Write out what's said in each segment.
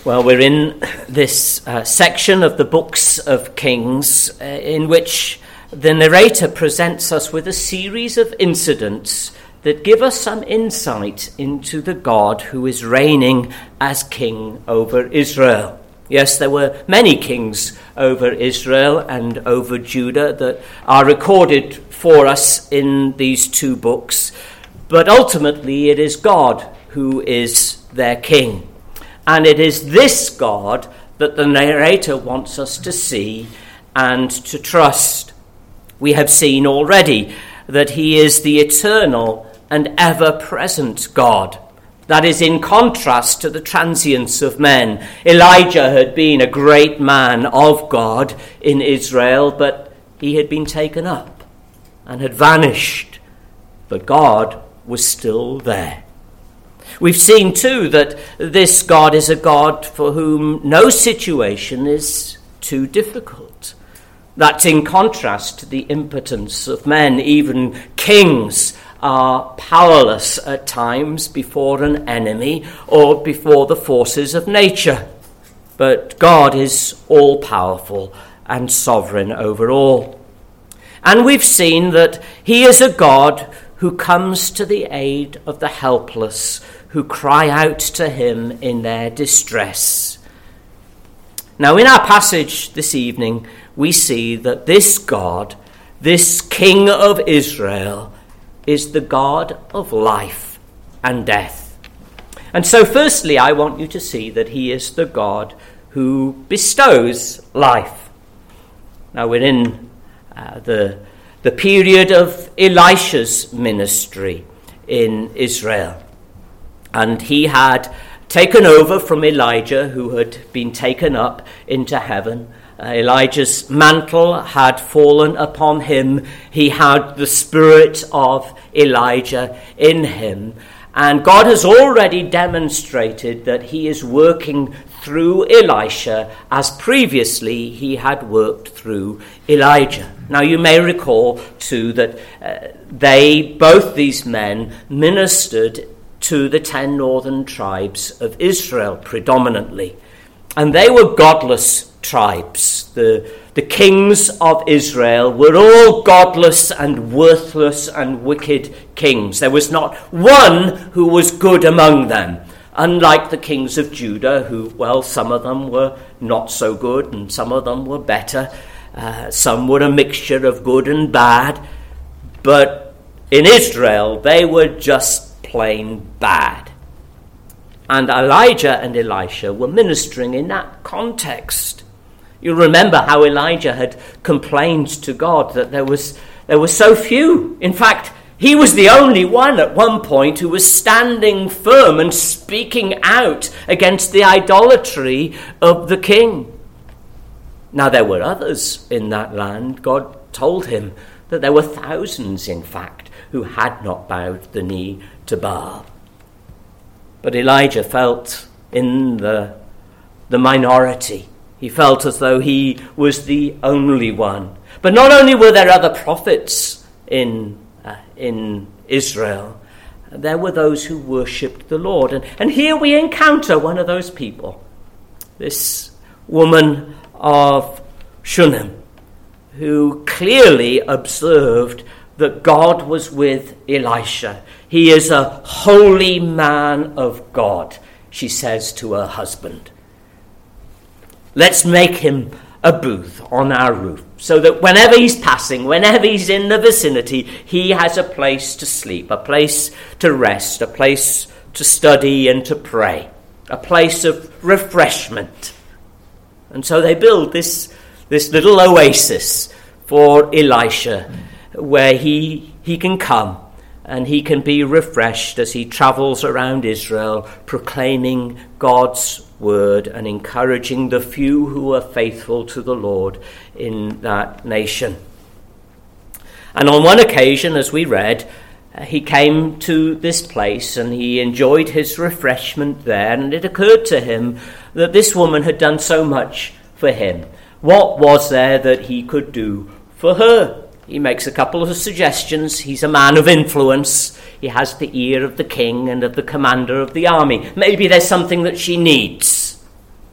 Well, we're in this section of the books of Kings in which the narrator presents us with a series of incidents that give us some insight into the God who is reigning as king over Israel. Yes, there were many kings over Israel and over Judah that are recorded for us in these two books, but ultimately it is God who is their king. And it is this God that the narrator wants us to see and to trust. We have seen already that he is the eternal and ever-present God. That is in contrast to the transience of men. Elijah had been a great man of God in Israel, but he had been taken up and had vanished. But God was still there. We've seen too that this God is a God for whom no situation is too difficult. That's in contrast to the impotence of men. Even kings are powerless at times before an enemy or before the forces of nature. But God is all-powerful and sovereign over all. And we've seen that he is a God who comes to the aid of the helpless, who cry out to him in their distress. Now, in our passage this evening, we see that this God, this King of Israel, is the God of life and death. And so, firstly, I want you to see that he is the God who bestows life. Now, we're in the period of Elisha's ministry in Israel. And he had taken over from Elijah, who had been taken up into heaven. Elijah's mantle had fallen upon him. He had the spirit of Elijah in him. And God has already demonstrated that he is working through Elisha as previously he had worked through Elijah. Now you may recall too that both these men ministered to the 10 northern tribes of Israel predominantly. And they were godless tribes. The kings of Israel were all godless and worthless and wicked kings. There was not one who was good among them. Unlike the kings of Judah, who, well, some of them were not so good and some of them were better. Some were a mixture of good and bad. But in Israel, they were just plain bad. And Elijah and Elisha were ministering in that context. You remember how Elijah had complained to God that there were so few. In fact, he was the only one at one point who was standing firm and speaking out against the idolatry of the king. Now, there were others in that land. God told him that there were thousands, in fact, who had not bowed the knee to Baal. But Elijah felt in the minority. He felt as though he was the only one. But not only were there other prophets in Israel, there were those who worshipped the Lord. And here we encounter one of those people, this woman of Shunem, who clearly observed that God was with Elisha. He is a holy man of God, she says to her husband. Let's make him a booth on our roof so that whenever he's passing, whenever he's in the vicinity, he has a place to sleep, a place to rest, a place to study and to pray, a place of refreshment. And so they build this little oasis for Elisha, where he can come and he can be refreshed as he travels around Israel, proclaiming God's word and encouraging the few who are faithful to the Lord in that nation. And on one occasion, as we read, he came to this place and he enjoyed his refreshment there, and it occurred to him that this woman had done so much for him. What was there that he could do for her? He makes a couple of suggestions. He's a man of influence. He has the ear of the king and of the commander of the army. Maybe there's something that she needs.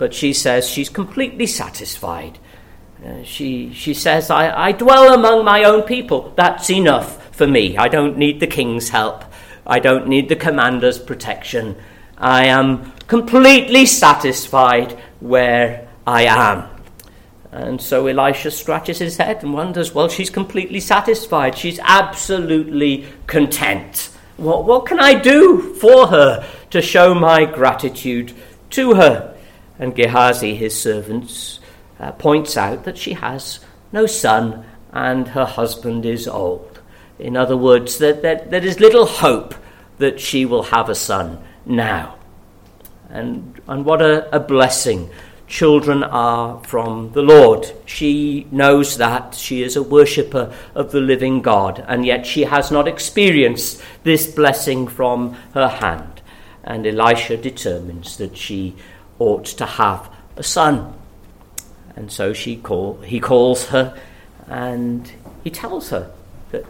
But she says she's completely satisfied. She says, I dwell among my own people. That's enough for me. I don't need the king's help. I don't need the commander's protection. I am completely satisfied where I am. And so Elisha scratches his head and wonders, well, she's completely satisfied. She's absolutely content. What can I do for her to show my gratitude to her? And Gehazi, his servant, points out that she has no son and her husband is old. In other words, that there is little hope that she will have a son now. And what a blessing children are from the Lord. She knows that. She is a worshipper of the living God, and yet she has not experienced this blessing from her hand. And Elisha determines that she ought to have a son. And so he calls her, and he tells her that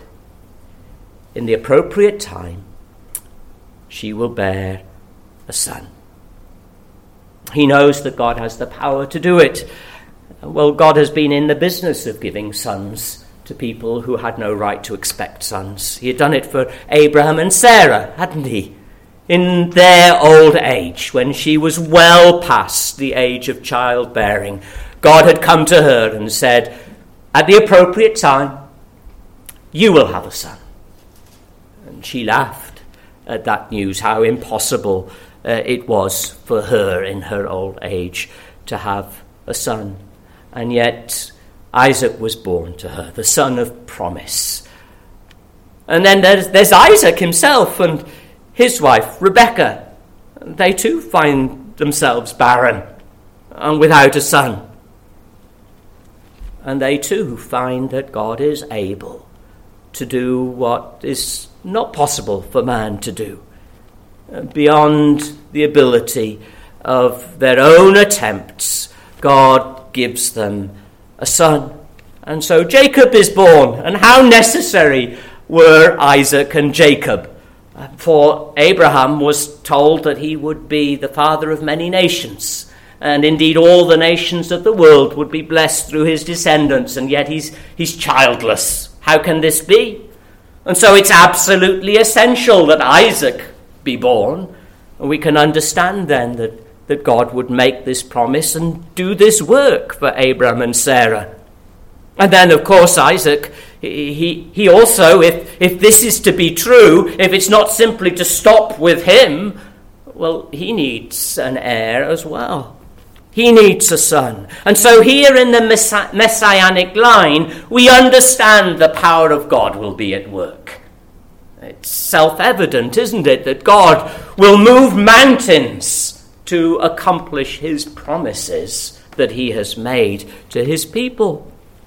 in the appropriate time she will bear a son. He knows that God has the power to do it. Well, God has been in the business of giving sons to people who had no right to expect sons. He had done it for Abraham and Sarah, hadn't he? In their old age, when she was well past the age of childbearing, God had come to her and said, at the appropriate time, you will have a son. And she laughed at that news, how impossible it was for her in her old age to have a son. And yet Isaac was born to her, the son of promise. And then there's Isaac himself and his wife, Rebekah. They too find themselves barren and without a son. And they too find that God is able to do what is not possible for man to do, beyond the ability of their own attempts. God gives them a son. And so Jacob is born. And how necessary were Isaac and Jacob? For Abraham was told that he would be the father of many nations. And indeed all the nations of the world would be blessed through his descendants. And yet he's childless. How can this be? And so it's absolutely essential that Isaac be born. And we can understand then that God would make this promise and do this work for Abraham and Sarah. And then, of course, Isaac, he also, if this is to be true, if it's not simply to stop with him, well, he needs an heir as well. He needs a son. And so here in the messianic line, we understand the power of God will be at work. It's self-evident, isn't it, that God will move mountains to accomplish his promises that he has made to his people.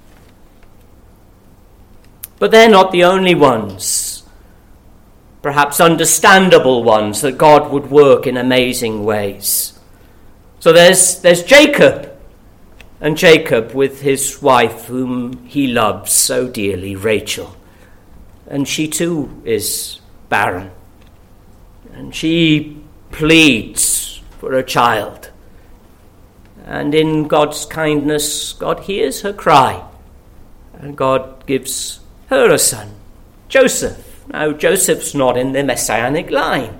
But they're not the only ones, perhaps understandable ones, that God would work in amazing ways. So there's Jacob, and Jacob with his wife whom he loves so dearly, Rachel. And she too is barren. And she pleads for a child. And in God's kindness, God hears her cry. And God gives her a son, Joseph. Now, Joseph's not in the messianic line.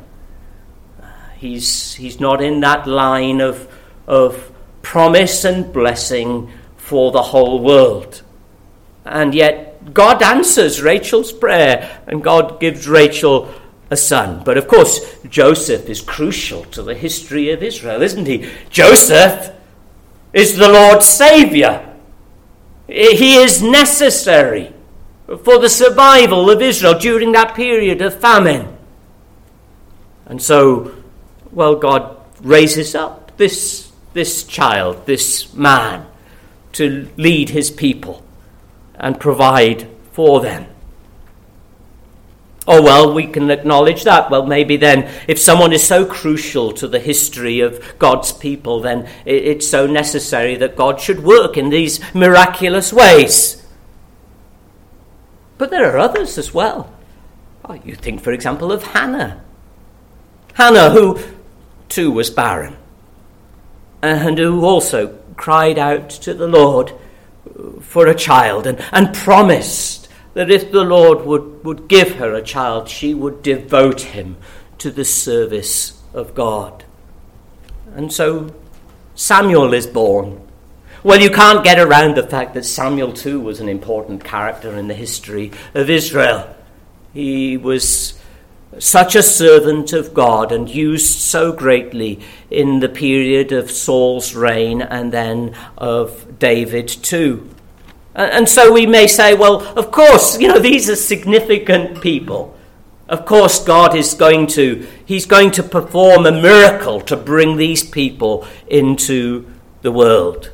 He's not in that line of promise and blessing for the whole world. And yet God answers Rachel's prayer, and God gives Rachel a son. But of course, Joseph is crucial to the history of Israel, isn't he? Joseph is the Lord's Saviour. He is necessary for the survival of Israel during that period of famine. And so, well, God raises up this child, this man, to lead his people and provide for them. Oh, well, we can acknowledge that. Well, maybe then, if someone is so crucial to the history of God's people, then it's so necessary that God should work in these miraculous ways. But there are others as well. Oh, you think, for example, of Hannah. Hannah, who too was barren. and who also cried out to the Lord for a child and promised that if the Lord would give her a child, she would devote him to the service of God. And so Samuel is born. Well, you can't get around the fact that Samuel too was an important character in the history of Israel. He was such a servant of God and used so greatly in the period of Saul's reign and then of David too. And so we may say, well, of course, these are significant people. Of course, God is going to perform a miracle to bring these people into the world.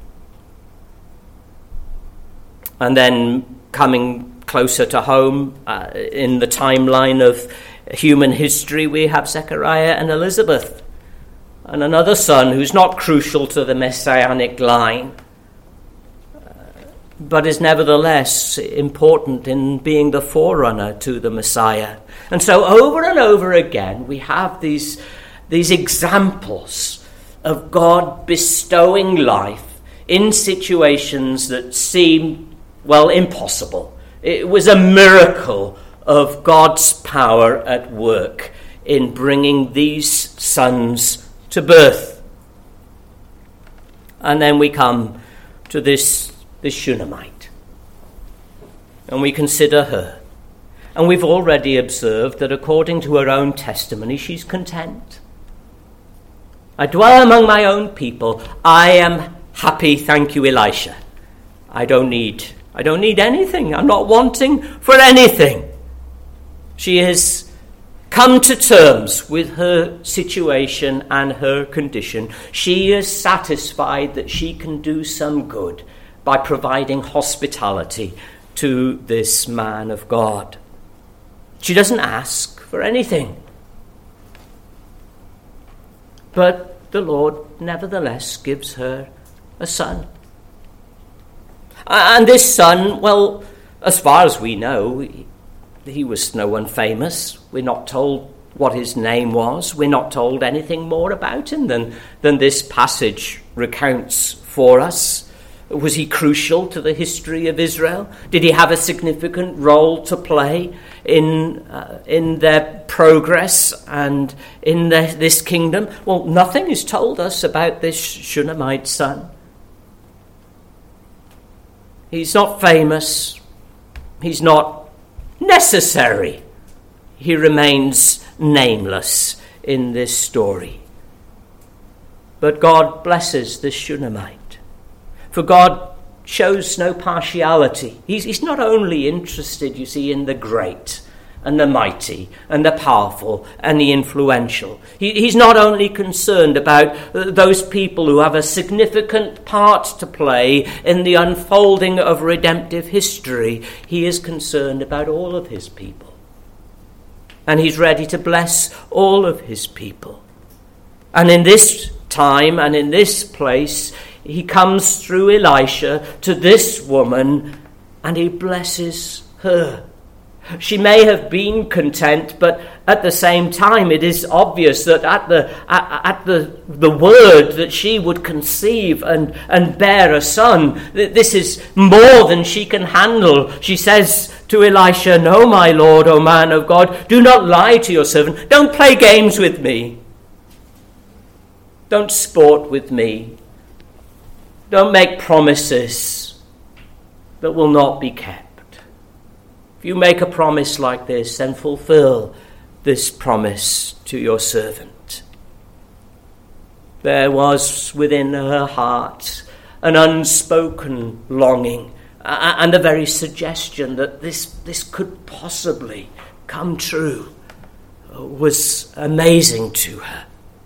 And then coming closer to home in the timeline of human history, we have Zechariah and Elizabeth, and another son who's not crucial to the messianic line, but is nevertheless important in being the forerunner to the Messiah. And so over and over again, we have these examples of God bestowing life in situations that seem, impossible. It was a miracle of God's power at work in bringing these sons to birth. And then we come to this Shunammite, and we consider her. And we've already observed that according to her own testimony, she's content. I dwell among my own people. I am happy, thank you, Elisha. I don't need anything. I'm not wanting for anything. She has come to terms with her situation and her condition. She is satisfied that she can do some good by providing hospitality to this man of God. She doesn't ask for anything. But the Lord nevertheless gives her a son. And this son, as far as we know, he was no one famous. We're not told what his name was. We're not told anything more about him than this passage recounts for us. Was he crucial to the history of Israel? Did he have a significant role to play in their progress and in this kingdom? Well, nothing is told us about this Shunammite son. He's not famous. He's not necessary. He remains nameless in this story. But God blesses the Shunammite. For God shows no partiality. He's not only interested, you see, in the great and the mighty and the powerful and the influential. He's not only concerned about those people who have a significant part to play in the unfolding of redemptive history. He is concerned about all of his people. And he's ready to bless all of his people. And in this time and in this place, he comes through Elisha to this woman and he blesses her. She may have been content, but at the same time it is obvious that at the word that she would conceive and bear a son, this is more than she can handle. She says to Elisha, "No, my Lord, O man of God, do not lie to your servant. Don't play games with me. Don't sport with me. Don't make promises that will not be kept. If you make a promise like this, then fulfill this promise to your servant." There was within her heart an unspoken longing and the very suggestion that this could possibly come true was amazing to her.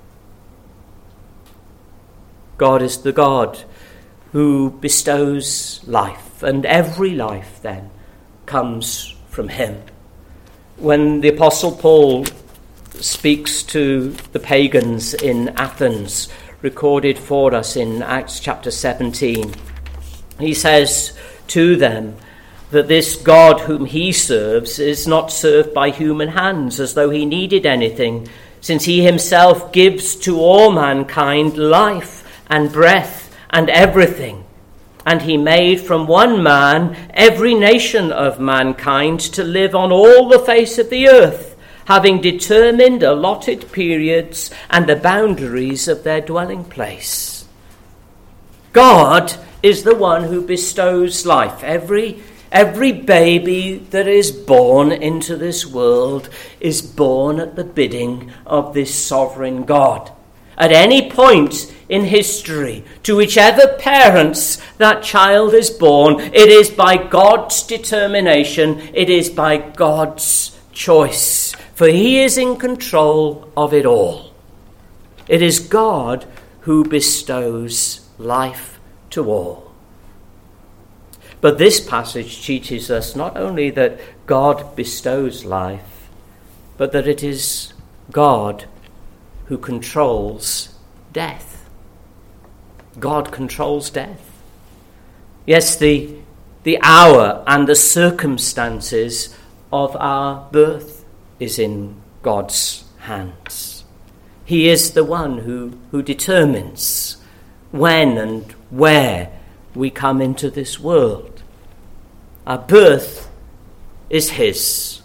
God is the God who bestows life, and every life then comes from him. When the Apostle Paul speaks to the pagans in Athens, recorded for us in Acts chapter 17, he says to them that this God whom he serves is not served by human hands as though he needed anything, since he himself gives to all mankind life and breath and everything. And he made from one man every nation of mankind to live on all the face of the earth, having determined allotted periods and the boundaries of their dwelling place. God is the one who bestows life. Every baby that is born into this world is born at the bidding of this sovereign God. At any point in history, to whichever parents that child is born, it is by God's determination, it is by God's choice, for he is in control of it all. It is God who bestows life to all. But this passage teaches us not only that God bestows life, but that it is God who controls death. God controls death. Yes, the hour and the circumstances of our birth is in God's hands. He is the one who determines when and where we come into this world. Our birth is his,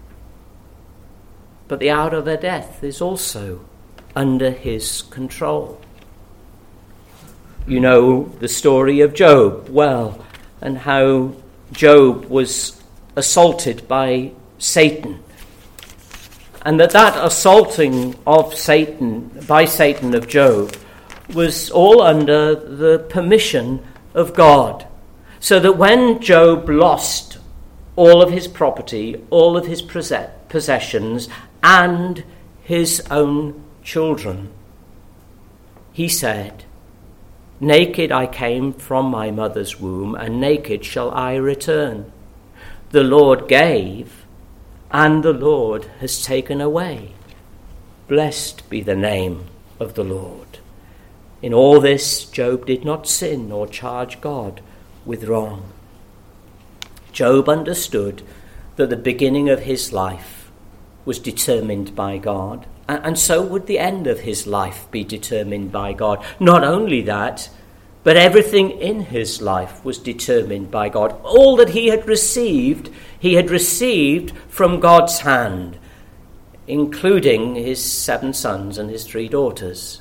but the hour of our death is also under his control. You know the story of Job well, and how Job was assaulted by Satan, and that assaulting of Satan of Job was all under the permission of God, so that when Job lost all of his property, all of his possessions, and his own children, he said, "Naked I came from my mother's womb, and naked shall I return. The Lord gave, and the Lord has taken away. Blessed be the name of the Lord." In all this, Job did not sin or charge God with wrong. Job understood that the beginning of his life was determined by God, and so would the end of his life be determined by God. Not only that, but everything in his life was determined by God. All that he had received from God's hand, including his 7 sons and his 3 daughters.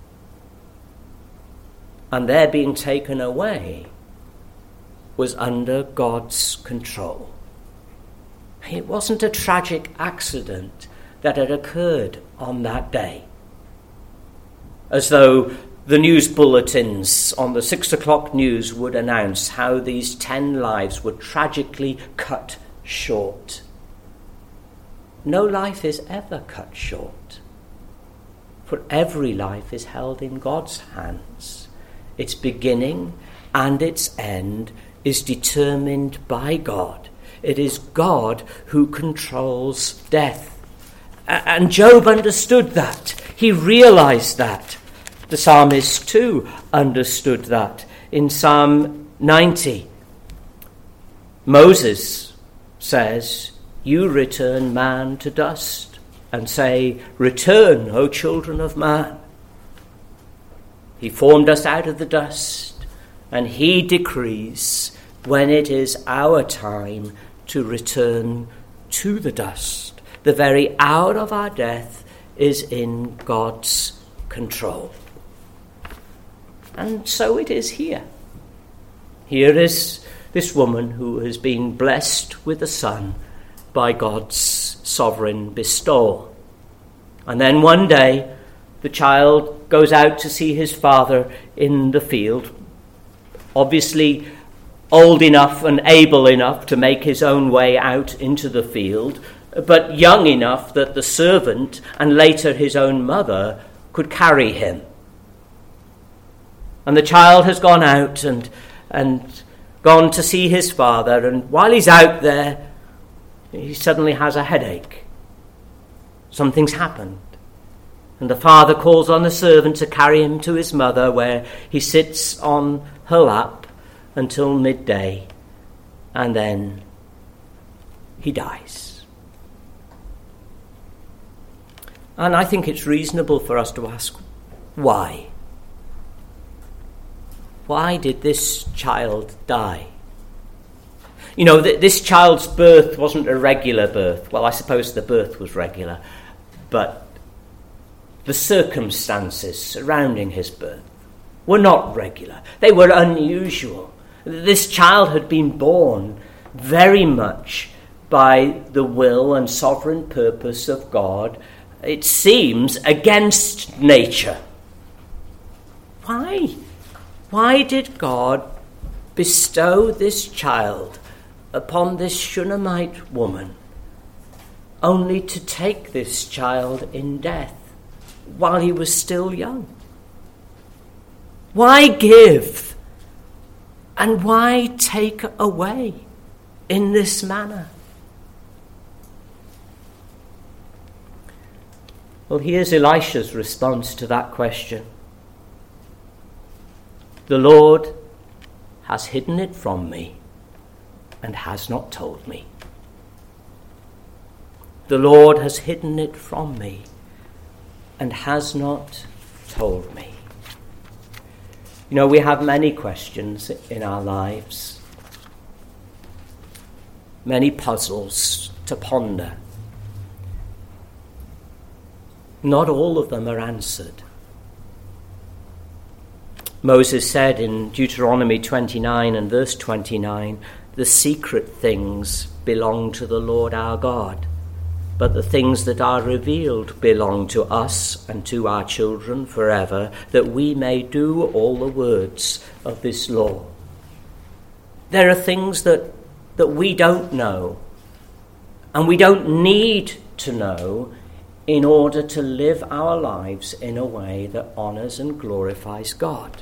And their being taken away was under God's control. It wasn't a tragic accident that had occurred on that day, as though the news bulletins on the 6 o'clock news would announce how these 10 lives were tragically cut short. No life is ever cut short, for every life is held in God's hands. Its beginning and its end is determined by God. It is God who controls death. And Job understood that. He realized that. The psalmist too understood that. In Psalm 90, Moses says, "You return man to dust, and say, 'Return, O children of man.' He formed us out of the dust, and he decrees when it is our time to return to the dust. The very hour of our death is in God's control." And so it is here. Here is this woman who has been blessed with a son by God's sovereign bestowal. And then one day, the child goes out to see his father in the field, obviously old enough and able enough to make his own way out into the field, but young enough that the servant and later his own mother could carry him. And the child has gone out and gone to see his father, and while he's out there, he suddenly has a headache. Something's happened. And the father calls on the servant to carry him to his mother, where he sits on her lap until midday, and then he dies. And I think it's reasonable for us to ask, why? why did this child die? You know, this child's birth wasn't a regular birth. Well, I suppose the birth was regular, but the circumstances surrounding his birth were not regular. They were unusual. This child had been born very much by the will and sovereign purpose of God, it seems, against nature. Why? Why did God bestow this child upon this Shunammite woman, only to take this child in death while he was still young? Why give and why take away in this manner? Well, here's Elisha's response to that question. The Lord has hidden it from me and has not told me. The Lord has hidden it from me and has not told me. You know, we have many questions in our lives, many puzzles to ponder. Not all of them are answered. Moses said in Deuteronomy 29 and verse 29, the secret things belong to the Lord our God, but the things that are revealed belong to us and to our children forever, that we may do all the words of this law. There are things that we don't know, and we don't need to know in order to live our lives in a way that honours and glorifies God.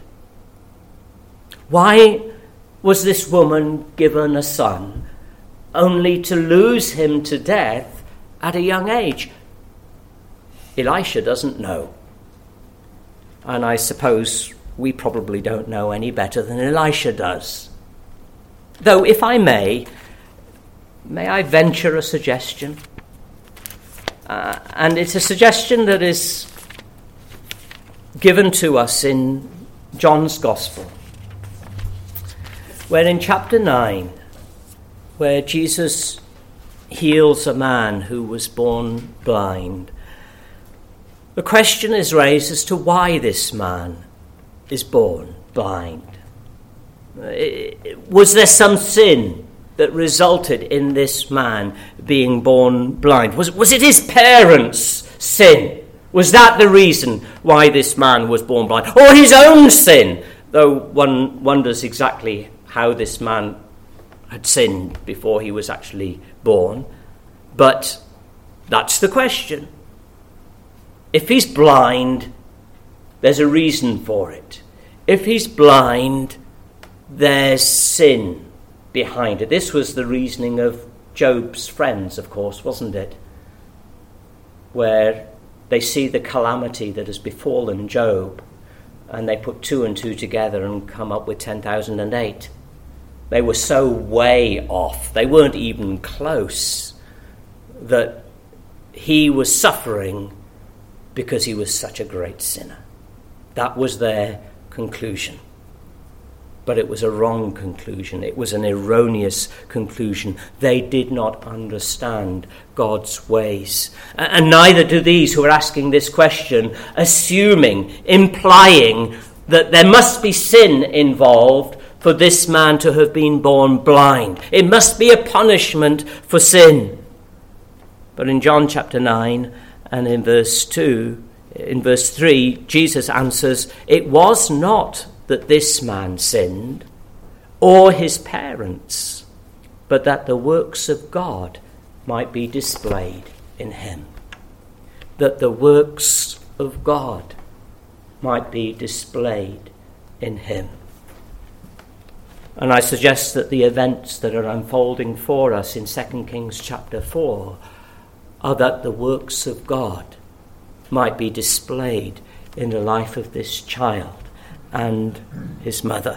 Why was this woman given a son only to lose him to death at a young age? Elisha doesn't know. And I suppose we probably don't know any better than Elisha does. Though, if I may I venture a suggestion? And it's a suggestion that is given to us in John's Gospel, where in chapter 9, where Jesus heals a man who was born blind, the question is raised as to why this man is born blind. Was there some sin that resulted in this man being born blind? Was it his parents' sin? Was that the reason why this man was born blind? Or his own sin? Though one wonders exactly how this man had sinned before he was actually born. But that's the question. If he's blind, there's a reason for it. If he's blind, there's sin behind it. This was the reasoning of Job's friends, of course, wasn't it? Where they see the calamity that has befallen Job, and they put 2 and 2 together and come up with 10,008. They were so way off, they weren't even close, that he was suffering because he was such a great sinner. That was their conclusion. But it was a wrong conclusion. It was an erroneous conclusion. They did not understand God's ways. And neither do these who are asking this question, assuming, implying that there must be sin involved for this man to have been born blind. It must be a punishment for sin. But in John chapter 9 and in verse 3, Jesus answers, it was not that this man sinned, or his parents, but that the works of God might be displayed in him. That the works of God might be displayed in him. And I suggest that the events that are unfolding for us in 2 Kings chapter 4 are that the works of God might be displayed in the life of this child and his mother.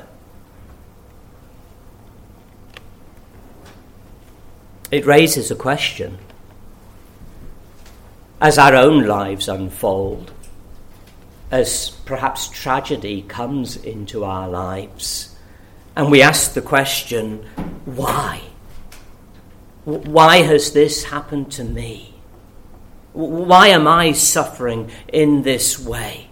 It raises a question. As our own lives unfold, as perhaps tragedy comes into our lives, and we ask the question, why? Why has this happened to me? Why am I suffering in this way?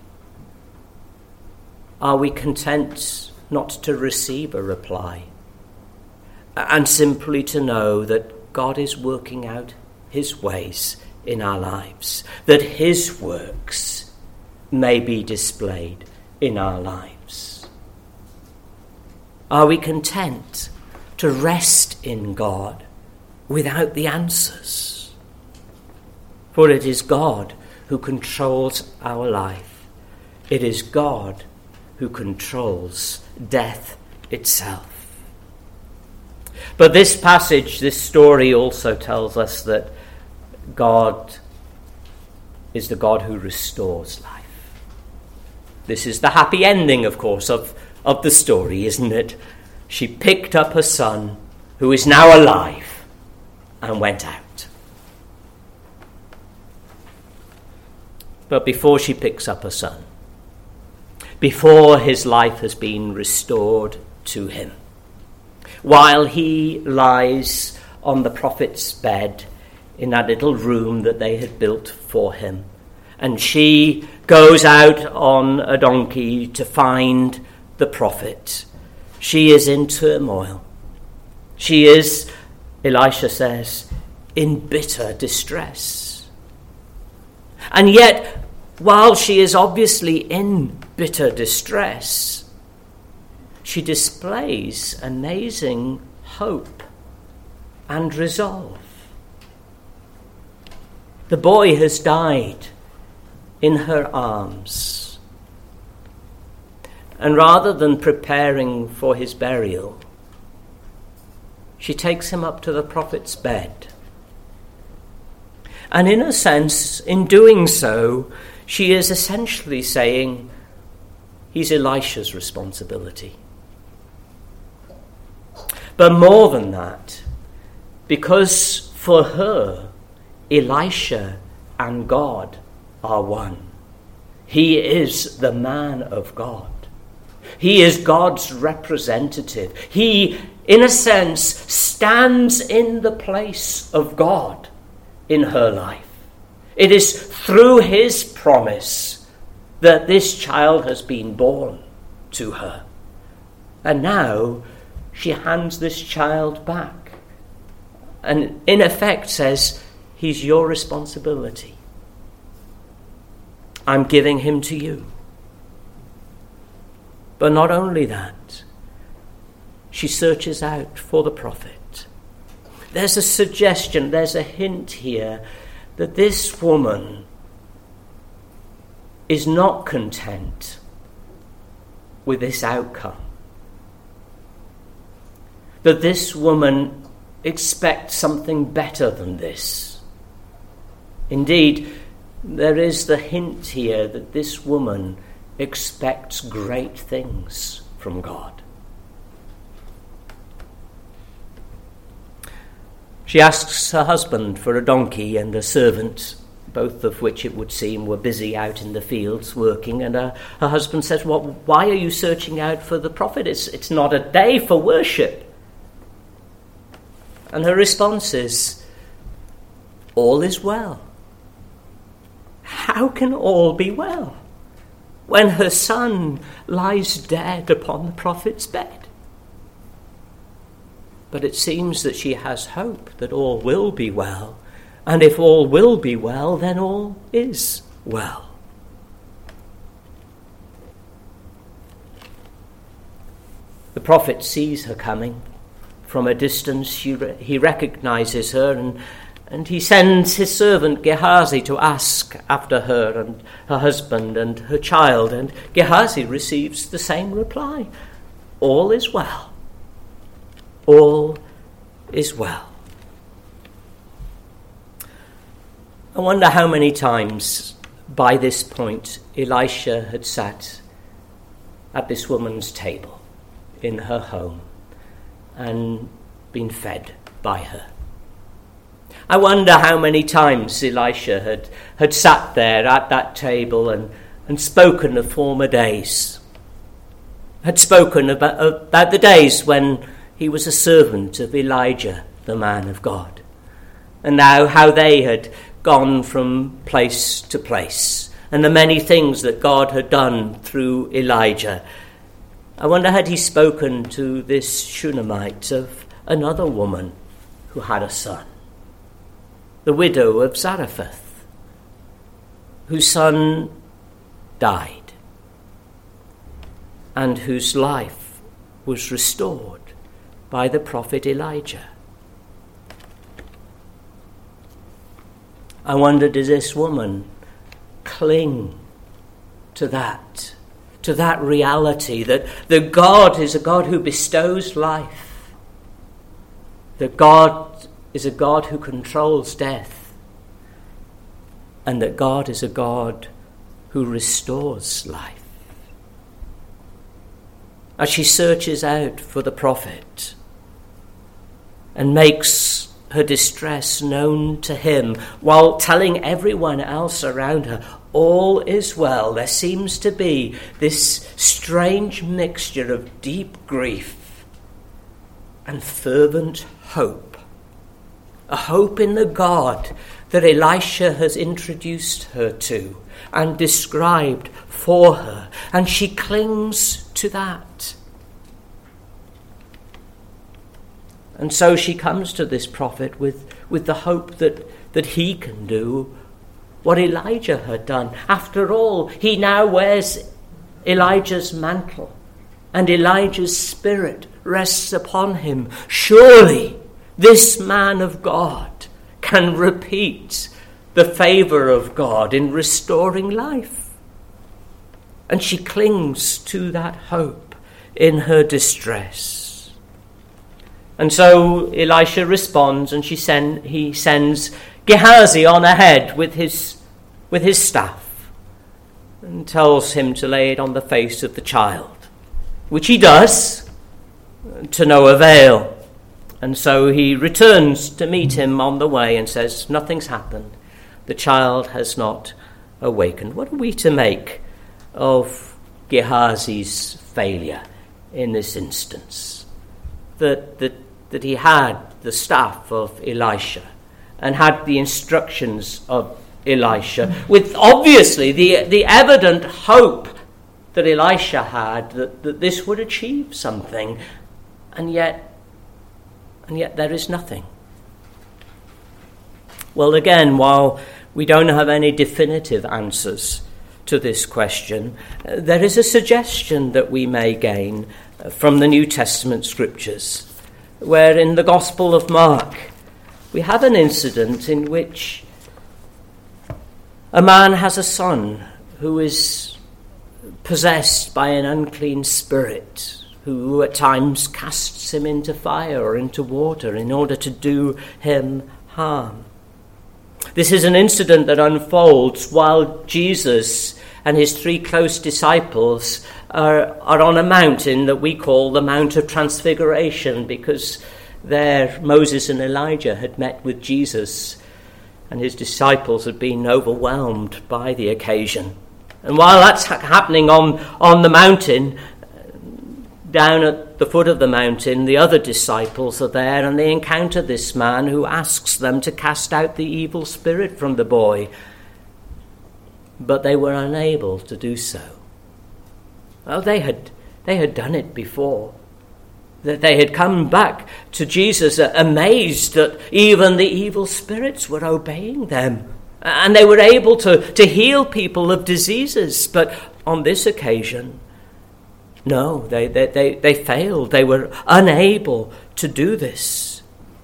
Are we content not to receive a reply and simply to know that God is working out his ways in our lives, that his works may be displayed in our lives? Are we content to rest in God without the answers? For it is God who controls our life. It is God who controls death itself. But this passage, this story also tells us that God is the God who restores life. This is the happy ending, of course, of the story, isn't it? She picked up her son, who is now alive, and went out. But before she picks up her son, before his life has been restored to him, while he lies on the prophet's bed in that little room that they had built for him, and she goes out on a donkey to find the prophet, she is in turmoil. She is, Elisha says, in bitter distress. And yet, while she is obviously in bitter distress, she displays amazing hope and resolve. The boy has died in her arms, and rather than preparing for his burial, she takes him up to the prophet's bed. And in a sense, in doing so, she is essentially saying, he's Elisha's responsibility. But more than that, because for her, Elisha and God are one. He is the man of God. He is God's representative. He, in a sense, stands in the place of God in her life. It is through his promise that this child has been born to her. And now she hands this child back and in effect says, he's your responsibility. I'm giving him to you. But not only that, she searches out for the prophet. There's a suggestion, there's a hint here that this woman is not content with this outcome. That this woman expects something better than this. Indeed, there is the hint here that this woman expects great things from God. She asks her husband for a donkey and a servant, both of which it would seem were busy out in the fields working, and her husband says, "Well, why are you searching out for the prophet? It's not a day for worship." And her response is, all is well. How can all be well when her son lies dead upon the prophet's bed? But it seems that she has hope that all will be well, and if all will be well, then all is well. The prophet sees her coming. From a distance he recognizes her, and he sends his servant Gehazi to ask after her and her husband and her child, and Gehazi receives the same reply. All is well. All is well. I wonder how many times by this point Elisha had sat at this woman's table in her home and been fed by her. I wonder how many times Elisha had sat there at that table and spoken of former days, had spoken about the days when he was a servant of Elijah, the man of God, and now how they had gone from place to place, and the many things that God had done through Elijah. I wonder, had he spoken to this Shunammite of another woman who had a son, the widow of Zarephath, whose son died and whose life was restored by the prophet Elijah? I wonder, does this woman cling to that reality that God is a God who bestows life, that God is a God who controls death, and that God is a God who restores life? As she searches out for the prophet and makes her distress known to him while telling everyone else around her all is well, there seems to be this strange mixture of deep grief and fervent hope. A hope in the God that Elisha has introduced her to and described for her, and she clings to that. And so she comes to this prophet with the hope that he can do what Elijah had done. After all, he now wears Elijah's mantle, and Elijah's spirit rests upon him. Surely this man of God can repeat the favor of God in restoring life. And she clings to that hope in her distress. And so Elisha responds, and he sends Gehazi on ahead with his staff and tells him to lay it on the face of the child, which he does, to no avail. And so he returns to meet him on the way and says, nothing's happened. The child has not awakened. What are we to make of Gehazi's failure in this instance? That he had the staff of Elisha and had the instructions of Elisha, with obviously the evident hope that Elisha had that this would achieve something, and yet there is nothing. Well, again, while we don't have any definitive answers to this question, there is a suggestion that we may gain from the New Testament scriptures, where in the Gospel of Mark we have an incident in which a man has a son who is possessed by an unclean spirit, who at times casts him into fire or into water in order to do him harm. This is an incident that unfolds while Jesus and his three close disciples are on a mountain that we call the Mount of Transfiguration, because there Moses and Elijah had met with Jesus and his disciples had been overwhelmed by the occasion. And while that's happening on the mountain, down at the foot of the mountain, the other disciples are there, and they encounter this man who asks them to cast out the evil spirit from the boy. But they were unable to do so. Well, they had done it before. That they had come back to Jesus amazed that even the evil spirits were obeying them. And they were able to heal people of diseases. But on this occasion, no, they failed. They were unable to do this.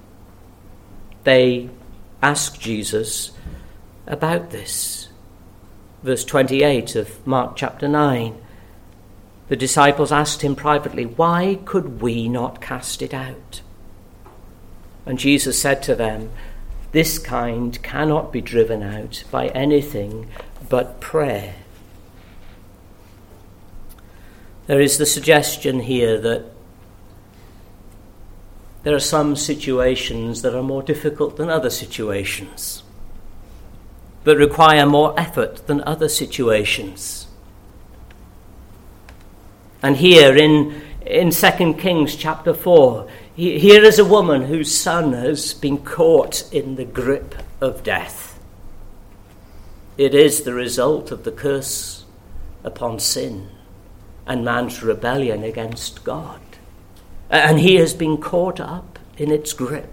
They asked Jesus about this. Verse 28 of Mark chapter 9. The disciples asked him privately, "Why could we not cast it out?" And Jesus said to them, "This kind cannot be driven out by anything but prayer." There is the suggestion here that there are some situations that are more difficult than other situations, that require more effort than other situations. And here in 2 Kings chapter 4, here is a woman whose son has been caught in the grip of death. It is the result of the curse upon sin and man's rebellion against God. And he has been caught up in its grip.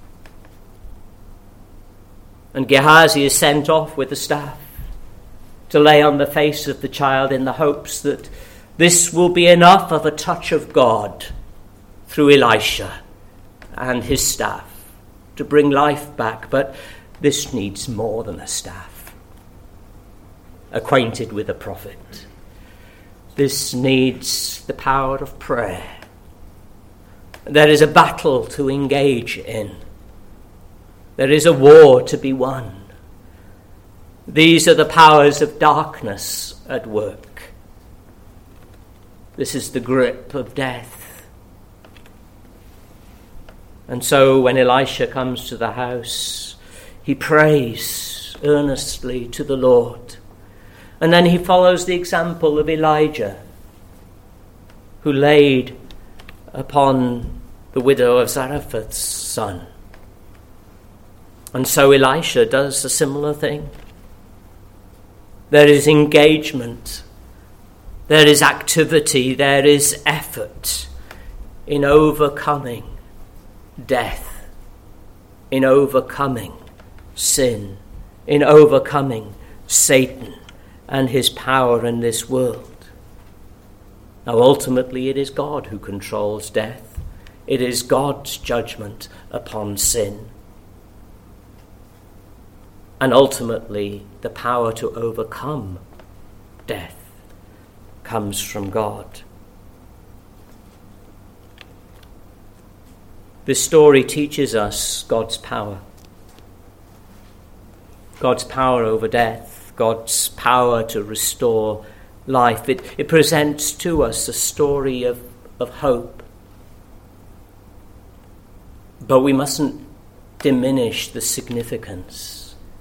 And Gehazi is sent off with a staff to lay on the face of the child in the hopes that this will be enough of a touch of God through Elisha and his staff to bring life back. But this needs more than a staff acquainted with a prophet. This needs the power of prayer. There is a battle to engage in. There is a war to be won. These are the powers of darkness at work. This is the grip of death. And so when Elisha comes to the house, he prays earnestly to the Lord. And then he follows the example of Elijah, who laid upon the widow of Zarephath's son. And so Elisha does a similar thing. There is engagement, there is activity, there is effort in overcoming death, in overcoming sin, in overcoming Satan and his power in this world. Now ultimately it is God who controls death. It is God's judgment upon sin. And ultimately, the power to overcome death comes from God. This story teaches us God's power. God's power over death, God's power to restore life. It presents to us a story of hope. But we mustn't diminish the significance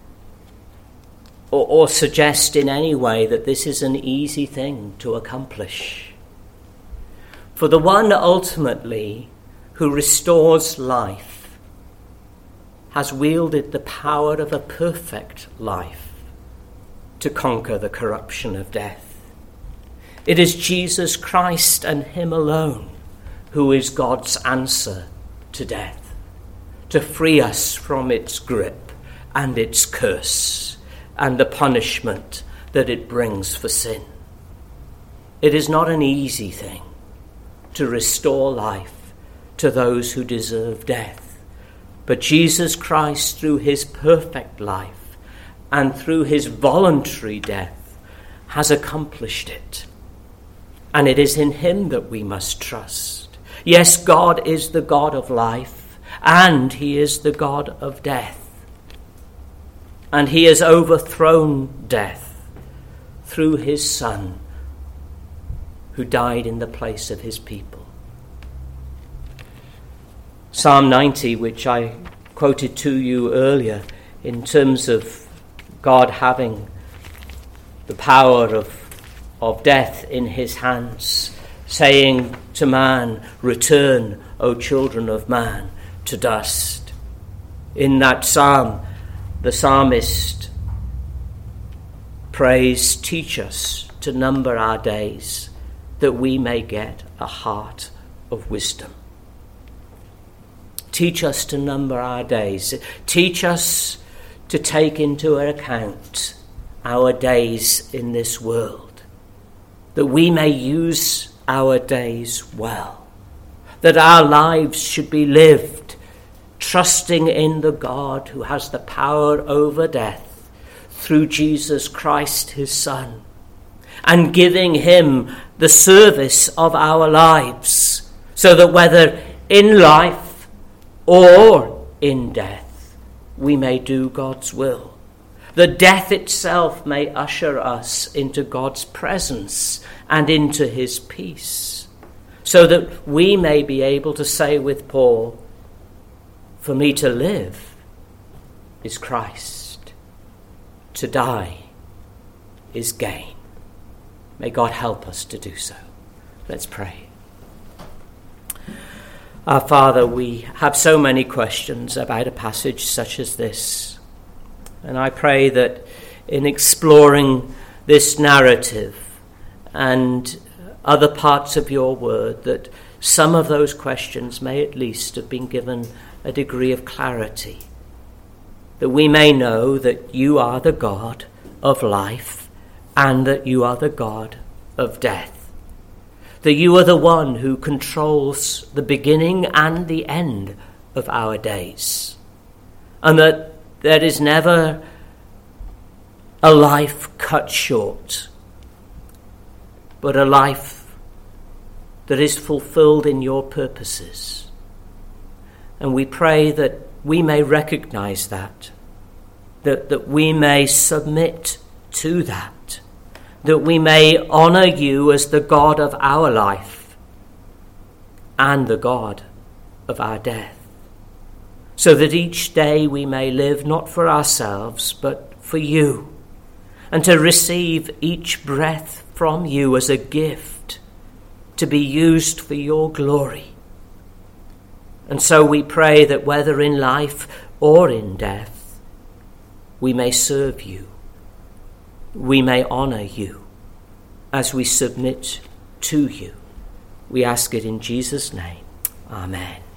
or suggest in any way that this is an easy thing to accomplish. For the one ultimately who restores life has wielded the power of a perfect life to conquer the corruption of death. It is Jesus Christ and him alone who is God's answer to death, to free us from its grip and its curse and the punishment that it brings for sin. It is not an easy thing to restore life to those who deserve death. But Jesus Christ, through his perfect life and through his voluntary death, has accomplished it. And it is in him that we must trust. Yes, God is the God of life, and he is the God of death. And he has overthrown death through his Son, who died in the place of his people. Psalm 90, which I quoted to you earlier, in terms of God having the power of death in his hands, saying to man, "Return, O children of man, to dust." In that psalm, the psalmist prays, "Teach us to number our days, that we may get a heart of wisdom." Teach us to number our days. Teach us to take into account our days in this world, that we may use our days well, that our lives should be lived trusting in the God who has the power over death through Jesus Christ, his Son, and giving him the service of our lives, so that whether in life or in death, we may do God's will. That death itself may usher us into God's presence and into his peace, so that we may be able to say with Paul, "For me to live is Christ, to die is gain." May God help us to do so. Let's pray. Our Father, we have so many questions about a passage such as this. And I pray that in exploring this narrative and other parts of your word, that some of those questions may at least have been given a degree of clarity, that we may know that you are the God of life and that you are the God of death, that you are the one who controls the beginning and the end of our days, and that there is never a life cut short, but a life that is fulfilled in your purposes. And we pray that we may recognize that we may submit to that we may honor you as the God of our life and the God of our death, so that each day we may live not for ourselves, but for you, and to receive each breath from you as a gift to be used for your glory. And so we pray that whether in life or in death, we may serve you, we may honor you as we submit to you. We ask it in Jesus' name. Amen.